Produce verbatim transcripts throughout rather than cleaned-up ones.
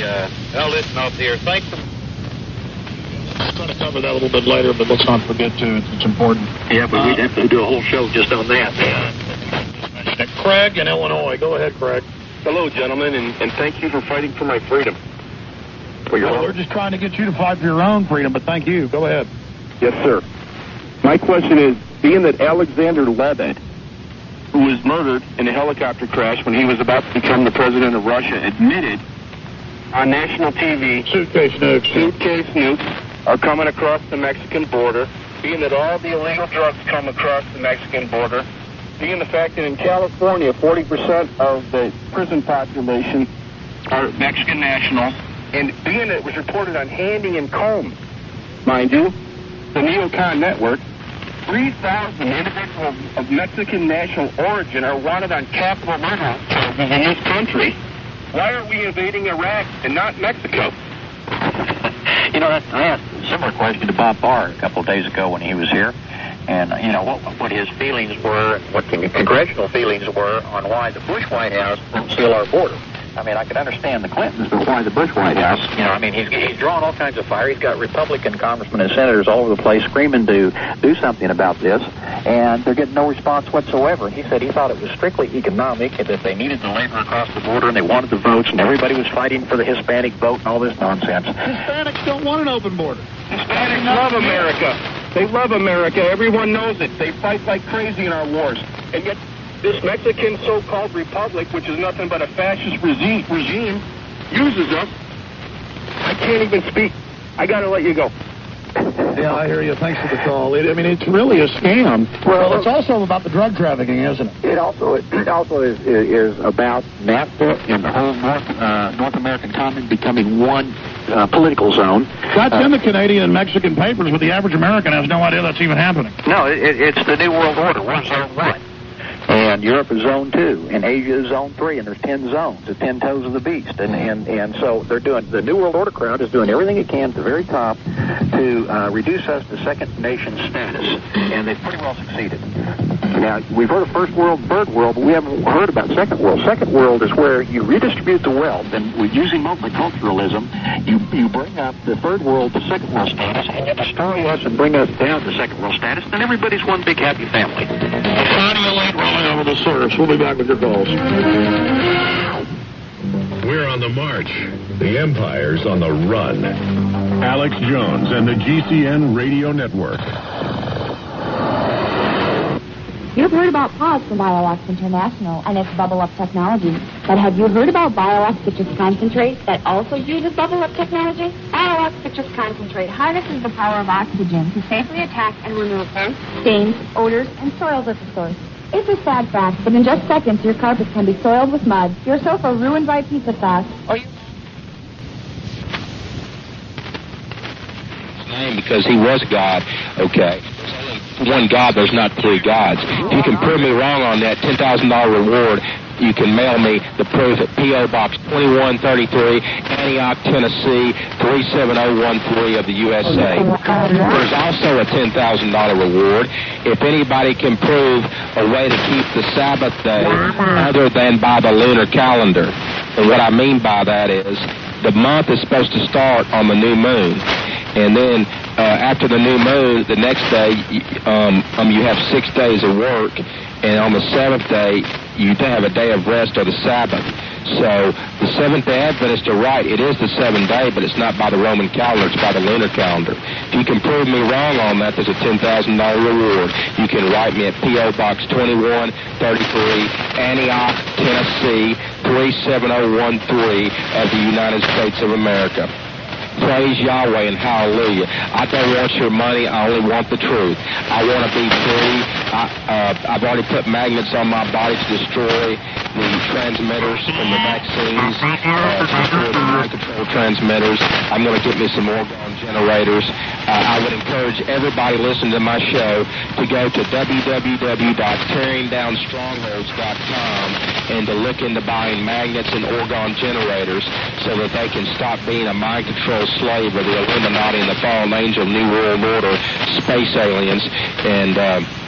Uh, well, listen, off here. Thanks for... I'm going to cover that a little bit later, but let's not forget to. It's, it's important. Yeah, but uh, we'd have to do a whole show just on that. Yeah. Craig in Illinois. Go ahead, Craig. Hello, gentlemen, and, and thank you for fighting for my freedom. For your well, we're just trying to get you to fight for your own freedom, but thank you. Go ahead. Yes, sir. My question is, being that Alexander Levitt, who was murdered in a helicopter crash when he was about to become the president of Russia, admitted on national T V... Suitcase nukes. Suitcase nukes are coming across the Mexican border, being that all the illegal drugs come across the Mexican border, being the fact that in California, forty percent of the prison population are Mexican nationals, and being that it was reported on Handy and Combe, mind you, the neocon network, three thousand individuals of Mexican national origin are wanted on capital murder charges in this country. Why are we invading Iraq and not Mexico? You know, I asked a similar question to Bob Barr a couple of days ago when he was here. And, you know, what, what his feelings were, what the congressional feelings were on why the Bush White House won't seal our border. I mean, I can understand the Clintons, but why the Bush White House? You know, I mean, he's, he's drawn all kinds of fire. He's got Republican congressmen and senators all over the place screaming to do something about this, and they're getting no response whatsoever. He said he thought it was strictly economic, and that they needed the labor across the border, and they wanted the votes, and everybody was fighting for the Hispanic vote and all this nonsense. Hispanics don't want an open border. Hispanics love America. They love America. Everyone knows it. They fight like crazy in our wars. And yet, this Mexican so-called republic, which is nothing but a fascist regime, regime uses us. I can't even speak. I got to let you go. Yeah, I hear you. Thanks for the call. It, I mean, it's really a scam. Well, it's also about the drug trafficking, isn't it? It also it also is is about NAFTA and the whole North uh, North American continent becoming one uh, political zone. That's uh, in the Canadian and Mexican papers, but the average American has no idea that's even happening. No, it, it's the New World Order. We're zone one. And Europe is zone two, and Asia is zone three, and there's ten zones, the ten toes of the beast. And, and, and so they're doing, the New World Order crowd is doing everything it can at the very top to uh, reduce us to second nation status. And they've pretty well succeeded. Now, we've heard of first world, third world, but we haven't heard about second world. Second world is where you redistribute the wealth, and we're using multiculturalism. You, you bring up the third world to second world status, and you destroy us and bring us down to second world status, then everybody's one big happy family. Over the source. We'll be back with your calls. We're on the march. The Empire's on the run. Alex Jones and the G C N Radio Network. You've heard about Pause from BioX International and its bubble-up technology. But have you heard about BioX Citrus Concentrate that also uses bubble-up technology? BioX Citrus Concentrate harnesses the power of oxygen to safely attack and remove ants, stains, odors, and soils at the source. It's a sad fact, but in just seconds, your carpet can be soiled with mud, your sofa ruined by pizza sauce, or you... Name because he was God, okay. There's only one God, there's not three gods. If you can prove me wrong on that, ten thousand dollars reward, you can mail me the proof at P O Box twenty-one thirty-three, Antioch, Tennessee, three seven zero one three of the U S A. There's also a ten thousand dollars reward if anybody can prove a way to keep the Sabbath day other than by the lunar calendar. And what I mean by that is the month is supposed to start on the new moon. And then uh, after the new moon, the next day, um, um, you have six days of work. And on the seventh day, you have a day of rest or the Sabbath. So the Seventh-day Adventists are right. It is the seventh day, but it's not by the Roman calendar. It's by the lunar calendar. If you can prove me wrong on that, there's a ten thousand dollars reward. You can write me at P O Box twenty-one thirty-three, Antioch, Tennessee, three seven zero one three of the United States of America. Praise Yahweh and hallelujah. I don't want your money. I only want the truth. I want to be free. I, uh, I've already put magnets on my body to destroy the transmitters from the vaccines, uh, destroy the mind control transmitters. I'm going to get me some orgone generators. Uh, I would encourage everybody listening to my show to go to w w w dot tearing down strongholds dot com and to look into buying magnets and orgone generators so that they can stop being a mind control slave of the Illuminati and the fallen angel, New World Order, space aliens, and uh,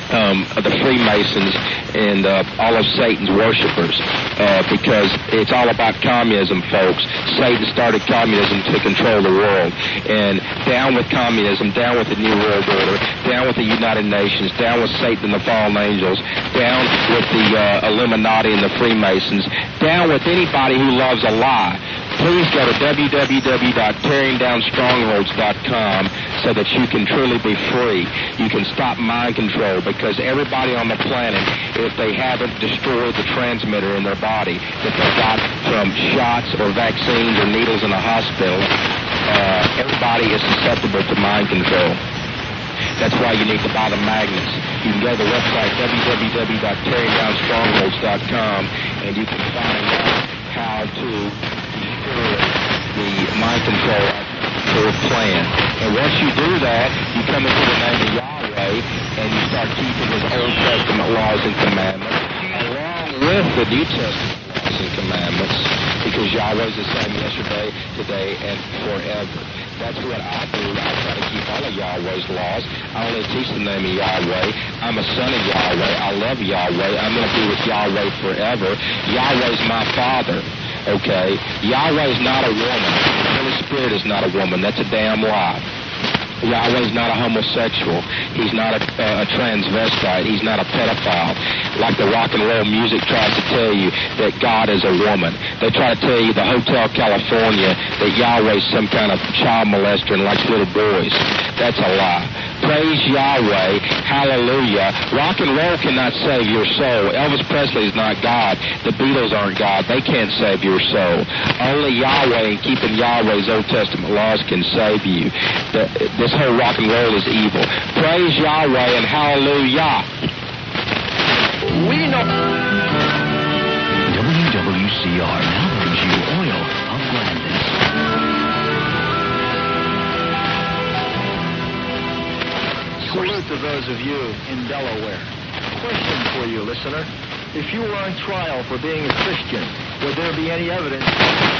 um, the Freemasons and uh, all of Satan's worshipers, uh, because it's all about communism, folks. Satan started communism to control the world. And down with communism, down with the New World Order, down with the United Nations, down with Satan and the fallen angels, down with the uh, Illuminati and the Freemasons, down with anybody who loves a lie. Please go to w w w dot tearing down strongholds dot com so that you can truly be free. You can stop mind control, because everybody on the planet, if they haven't destroyed the transmitter in their body that they got from shots or vaccines or needles in a hospital, uh, everybody is susceptible to mind control. That's why you need to buy the magnets. You can go to the website w w w dot tearing down strongholds dot com and you can find out how to the mind control for a plan. And once you do that, you come into the name of Yahweh and you start keeping his Old Testament laws and commandments along with the New Testament laws and commandments, because Yahweh is the same yesterday, today, and forever. That's what I do. I try to keep all of Yahweh's laws. I only teach the name of Yahweh. I'm a son of Yahweh. I love Yahweh. I'm going to be with Yahweh forever. Yahweh's my father. Okay? Yahweh is not a woman. The Holy Spirit is not a woman. That's a damn lie. Yahweh's not a homosexual. He's not a, uh, a transvestite. He's not a pedophile. Like the rock and roll music tries to tell you that God is a woman. They try to tell you, the Hotel California, that Yahweh's some kind of child molester and likes little boys. That's a lie. Praise Yahweh. Hallelujah. Rock and roll cannot save your soul. Elvis Presley is not God. The Beatles aren't God. They can't save your soul. Only Yahweh and keeping Yahweh's Old Testament laws can save you. The, this whole rock and roll is evil. Praise Yahweh and hallelujah. We know. W W C R now brings you Oil of Gladness. Salute to those of you in Delaware. Question for you, listener. If you were on trial for being a Christian, would there be any evidence